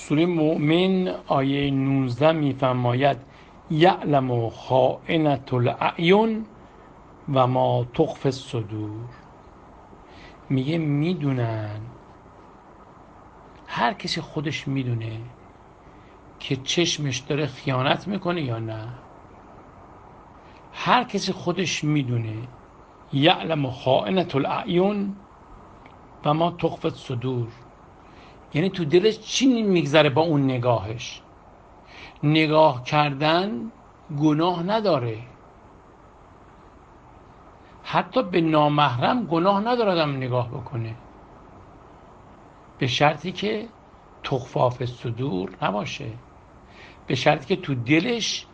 سوره مؤمن آیه 19 میفرماید یعلم خائنة الاعین و ما تخفی الصدور. میگه میدونن، هر کسی خودش میدونه که چشمش داره خیانت میکنه یا نه. هر کسی خودش میدونه. یعلم خائنة الاعین و ما تخفی الصدور، یعنی تو دلش چی میگذره با اون نگاهش. نگاه کردن گناه نداره، حتی به نامحرم گناه نداره آدم نگاه بکنه، به شرطی که تخفی فی الصدور نباشه، به شرطی که تو دلش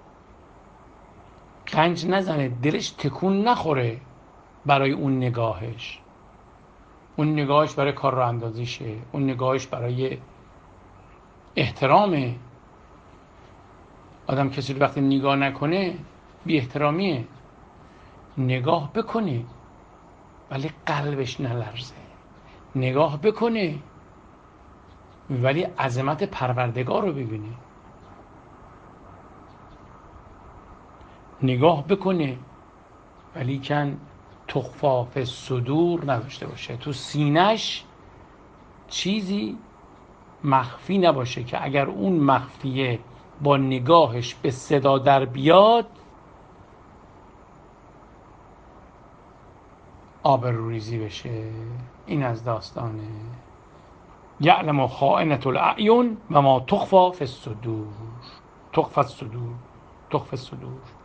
قنج نزنه، دلش تکون نخوره برای اون نگاهش. اون نگاهش برای کار راه اندازیشه، اون نگاهش برای احترامه. آدم کسی رو وقتی نگاه نکنه بی احترامیه. نگاه بکنه ولی قلبش نلرزه، نگاه بکنه ولی عظمت پروردگار رو ببینه، نگاه بکنه ولی کن تخفی فی الصدور نداشته باشه، تو سینش چیزی مخفی نباشه که اگر اون مخفیه با نگاهش به صدا در بیاد آبروریزی بشه. این از داستانه یعلم خائنة الاعین و ما تخفی فی الصدور. تخفی الصدور، تخفی الصدور.